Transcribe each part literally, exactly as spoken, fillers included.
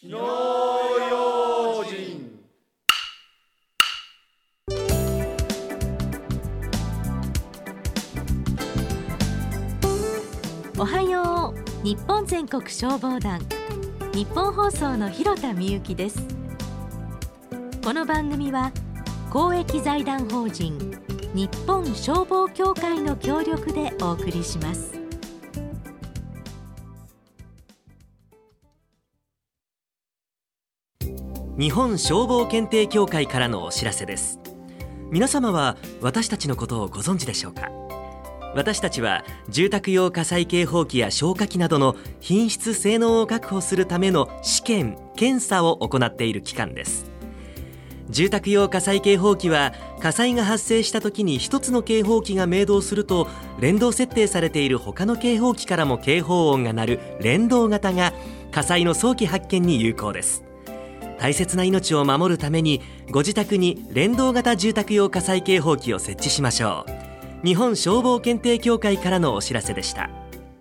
火の用心。 おはよう。日本全国消防団、日本放送の広田美由です。この番組は公益財団法人日本消防協会の協力でお送りします。 日本消防検定協会からのお知らせです。皆様は私たちのことをご存知でしょうか。私たちは住宅用火災警報器や消火器などの品質性能を確保するための試験・検査を行っている機関です。住宅用火災警報器は火災が発生した時に一つの警報器が鳴動すると連動設定されている他の警報器からも警報音が鳴る連動型が火災の早期発見に有効です。大切な命を守るためにご自宅に連動型住宅用火災警報器を設置しましょう。日本消防検定協会からのお知らせでした。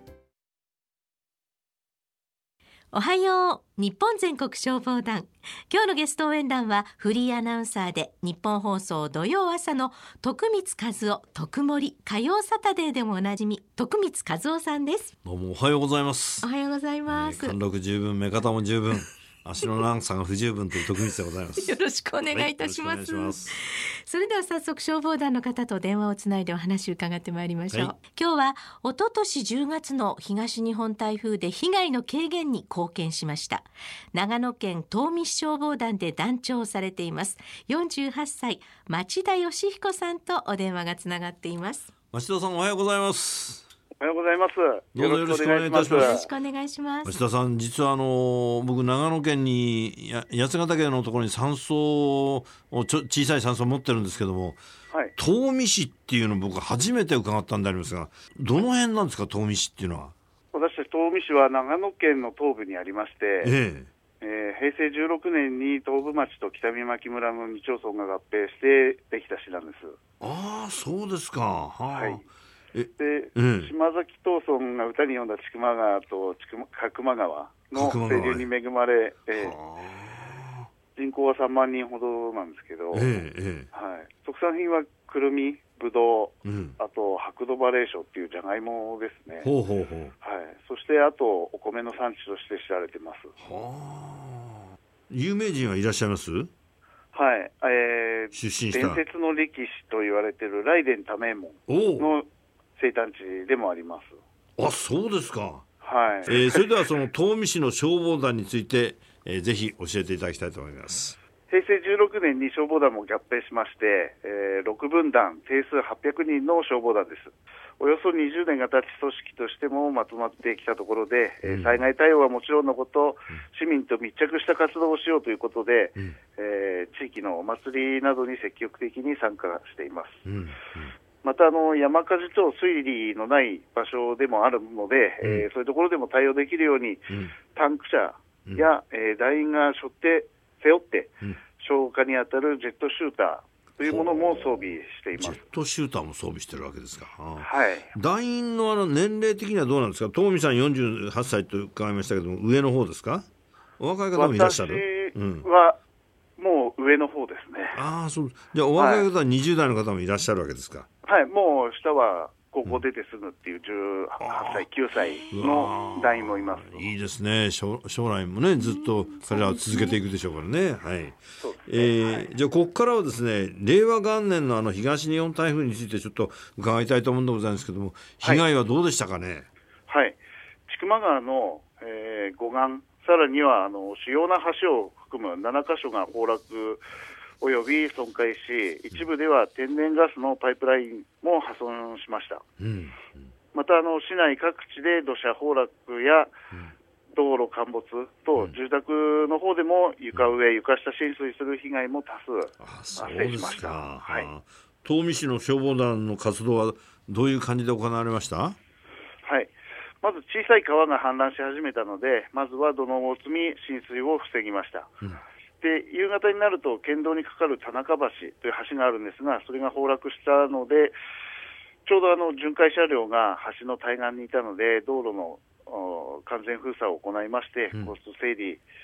おはよう。日本全国消防団、今日のゲスト応援団はフリーアナウンサーで日本放送土曜朝の徳光和夫、徳森、火曜サタデーでもおなじみ徳光和夫さんです。 どうもおはようございます。 おはようございます。 えー、貫禄十分、目方も十分、足の長さが不十分という徳光でございます。 よろしくお願いいたします。はい、 ますそれでは早速消防団の方と電話をつないでお話を伺ってまいりましょう。 はい、 今日は一昨年じゅうがつの東日本台風で被害の軽減に貢献しました長野県東御市消防団で団長をされていますよんじゅうはっさい町田義彦さんとお電話がつながっています。 町田さん、おはようございます。 おはようございます。 どうぞよろしくお願いいたします。 よろしくお願いします。 町田さん、実はあの僕長野県にや八ヶ岳のところに山荘をちょ小さい山荘を持ってるんですけども、 はい、 東御市っていうのを僕初めて伺ったんでありますが、どの辺なんですか、東御市っていうのは。 私たち東御市は長野県の東部にありまして、 えええー、平成じゅうろくねんに東部町と北見牧村のに町村が合併してできた市なんです。 ああ、そうですか。はあ、 はい。 えで、 うん、 島崎東村が歌に詠んだ千曲川と角間川の清流に恵まれ、えー、人口はさんまんにんほどなんですけど、 えーえーはい、特産品はくるみ、ぶどう、 うん、 あと白土バレーショっていうじゃがいもですね。 ほうほうほう、 はい、そしてあとお米の産地として知られています。 はあ、有名人はいらっしゃいます？ はい、えー、 出身した伝説の力士と言われている雷電多名門の生誕地でもあります。 あ、そうですか。 はい、 えー、それではその東御市の消防団について、えー、ぜひ教えていただきたいと思います。 平成じゅうろくねんに消防団も合併しまして、えー、ろくぶん団、定数はっぴゃくにんの消防団です。およそにじゅうねんが経ち組織としてもまとまってきたところで、うん、災害対応はもちろんのこと、うん、市民と密着した活動をしようということで、うん、えー、地域のお祭りなどに積極的に参加しています。うんうん、またあの山火事と水利のない場所でもあるので、うん、えー、そういうところでも対応できるように、うん、タンク車や、うん、えー、団員が背負って背負って、うん、消火に当たるジェットシューターというものも装備しています。 ジェットシューターも装備してるわけですか。 はい。 団員のあの年齢的にはどうなんですか。東御さんよんじゅうはっさいと伺いましたけども、上の方ですか。お若い方もいらっしゃる。 私はもう上の方ですね。 うん、ああ、そう。じゃあお若い方はにじゅう代の方もいらっしゃるわけですか。 はい、もう下は高校出てすぐっていうじゅうはっさい、きゅうさいの団員もいます。 いいですね。将来もね、ずっと彼らは続けていくでしょうからね。はい。そうですね。えーはい、じゃあここからはですね、令和元年のあの東日本台風についてちょっと伺いたいと思うんでございますけども、被害はどうでしたかね。 はい。はい、千曲川の、えー、護岸、さらにはあの主要な橋を含むななかしょが崩落および損壊し、一部では天然ガスのパイプラインも破損しました。うん、またあの市内各地で土砂崩落や道路陥没と、住宅の方でも床上、床下浸水する被害も多数発生しました。はい、 東御市の消防団の活動はどういう感じで行われました？ はい、まず小さい川が氾濫し始めたので、まずは土のうを積み浸水を防ぎました。うん、で夕方になると県道にかかる田中橋という橋があるんですが、それが崩落したので、ちょうどあの巡回車両が橋の対岸にいたので、道路の完全封鎖を行いまして、うん、交通整理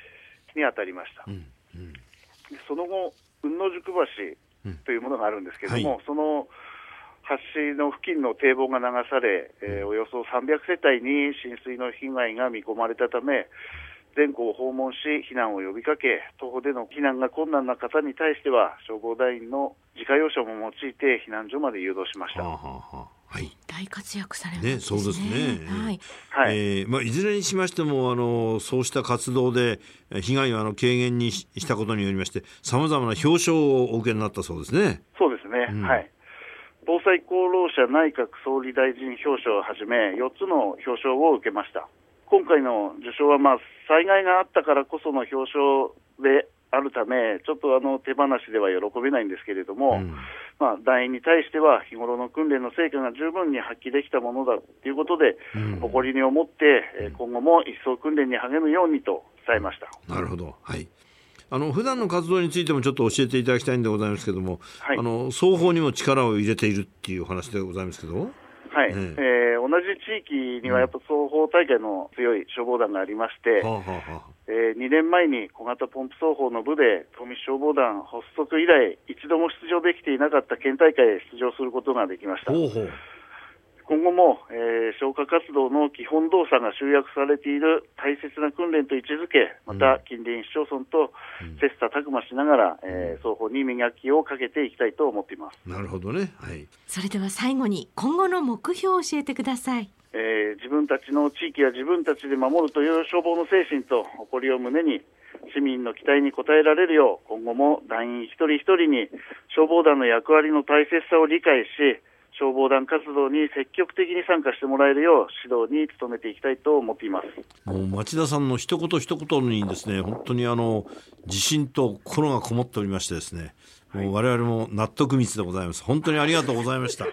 に当たりました。 うんうん、 その後、雲野宿橋というものがあるんですけれども、うんはい、その橋の付近の堤防が流され、えー、およそさんびゃくせたいに浸水の被害が見込まれたため、全校を訪問し避難を呼びかけ、徒歩での避難が困難な方に対しては消防団員の自家用車も用いて避難所まで誘導しました。はあはあはい、大活躍されますね。 ね、そうですね。 はいはいえーまあ、いずれにしましてもあのそうした活動で被害をあの軽減にしたことによりましてさまざまな表彰をお受けになったそうですね。 そうですね、うんはい、防災功労者内閣総理大臣表彰をはじめよっつの表彰を受けました。今回の受賞は、まあ、災害があったからこその表彰であるため、ちょっとあの手放しでは喜べないんですけれども、うんまあ、団員に対しては日頃の訓練の成果が十分に発揮できたものだということで、うん、誇りに思って、えー、今後も一層訓練に励むようにと伝えました。 なるほど、はい、あの普段の活動についてもちょっと教えていただきたいんでございますけども、はい、あの双方にも力を入れているっていうお話でございますけど、 はいねえー、同じ地域にはやっぱ双方大会の強い消防団がありまして、うんはあはあえー、にねんまえに小型ポンプ双方の部で東御消防団発足以来一度も出場できていなかった県大会へ出場することができました。ほうほう今後も、えー、消火活動の基本動作が集約されている大切な訓練と位置づけ、また近隣市町村と切磋琢磨しながら、うんえー、双方に磨きをかけていきたいと思っています。 なるほどね、はい、 それでは最後に今後の目標を教えてください。 えー、自分たちの地域は自分たちで守るという消防の精神と誇りを胸に市民の期待に応えられるよう今後も団員一人一人に消防団の役割の大切さを理解し消防団活動に積極的に参加してもらえるよう指導に努めていきたいと思っています。 もう町田さんの一言一言にですね本当にあの自信と心がこもっておりましてですね、もう我々も納得密でございます。本当にありがとうございましたはい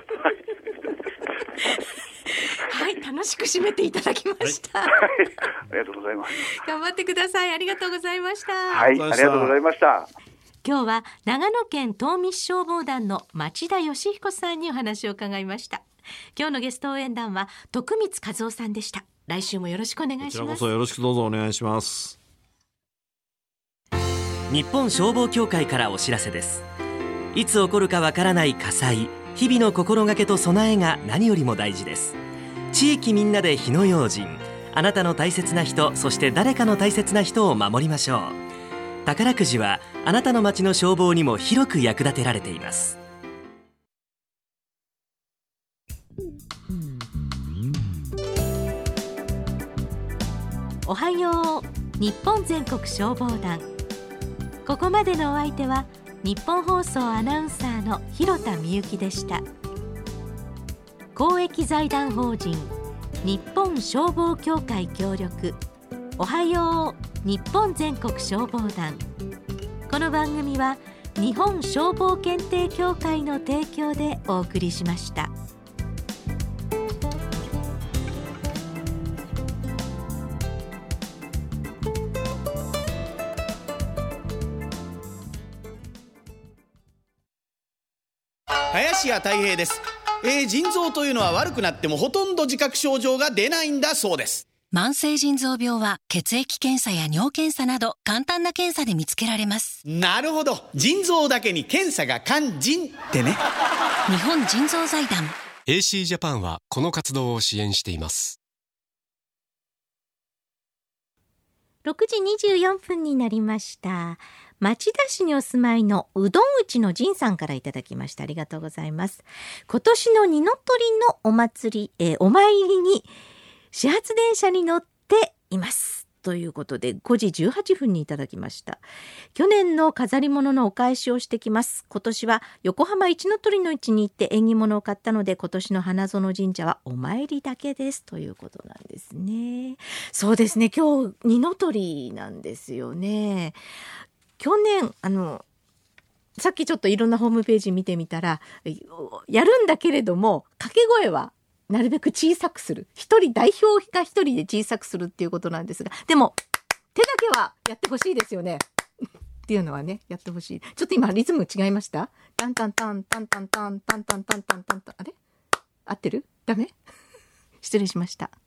はい、楽しく締めていただきました、はい、 ありがとうございます。 頑張ってください。ありがとうございました。 はい、ありがとうございました。 今日は長野県東御市消防団の町田義彦さんにお話を伺いました。今日のゲスト応援団は徳光和夫さんでした。来週もよろしくお願いします。 こちらこそよろしくどうぞお願いします。 日本消防協会からお知らせです。いつ起こるかわからない火災、日々の心がけと備えが何よりも大事です。地域みんなで火の用心、あなたの大切な人、そして誰かの大切な人を守りましょう。宝くじはあなたの町の消防にも広く役立てられています。 おはよう日本全国消防団。ここまでのお相手は日本放送アナウンサーの広田みゆきでした。公益財団法人日本消防協会協力、おはよう日本全国消防団。この番組は日本消防検定協会の提供でお送りしました。 林家たい平です。えー、腎臓というのは悪くなってもほとんど自覚症状が出ないんだそうです。 慢性腎臓病は血液検査や尿検査など簡単な検査で見つけられます。 なるほど、腎臓だけに検査が肝腎ってね。 日本腎臓財団エーシー ジャパンはこの活動を支援しています。 ろくじにじゅうよんぷんになりました。町田市にお住まいのうどんうちのじんさんからいただきました。ありがとうございます。今年の二の鳥のお祭り、えー、お参りに始発電車に乗っていますということでごじじゅうはっぷんにいただきました。去年の飾り物のお返しをしてきます。今年は横浜一の鳥の市に行って縁起物を買ったので今年の花園神社はお参りだけですということなんですね。そうですね、今日二の鳥なんですよね。去年あのさっきちょっといろんなホームページ見てみたらやるんだけれども掛け声はなるべく小さくする、一人代表が一人で小さくするっていうことなんですが、でも手だけはやってほしいですよねっていうのはね、やってほしい。ちょっと今リズム違いました？タンタンタンタンタンタンタンタンタンタンタンタン、あれ合ってる？ダメ？失礼しました。